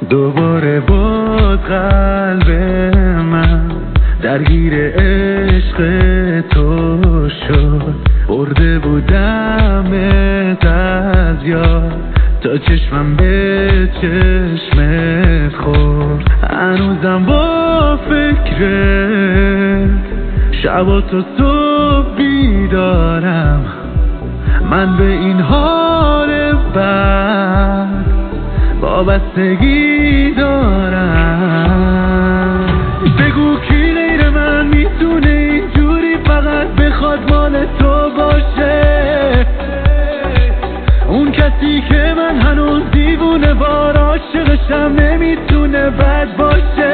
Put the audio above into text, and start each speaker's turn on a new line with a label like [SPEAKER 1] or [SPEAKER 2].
[SPEAKER 1] دوباره باز قلب من درگیر عشق تو شد. برده بودمت از یاد تا چشمم به چشمت خورد. هنوزم با فکرت شب تا صبح بیدارم. من به این حال بد وابستگی دارم. بگو کی غیر من میتونه اینجوری فقط بخواد مال تو باشه؟ اون کسی که من هنوز دیوونه وار عاشقشم نمیتونه بد باشه.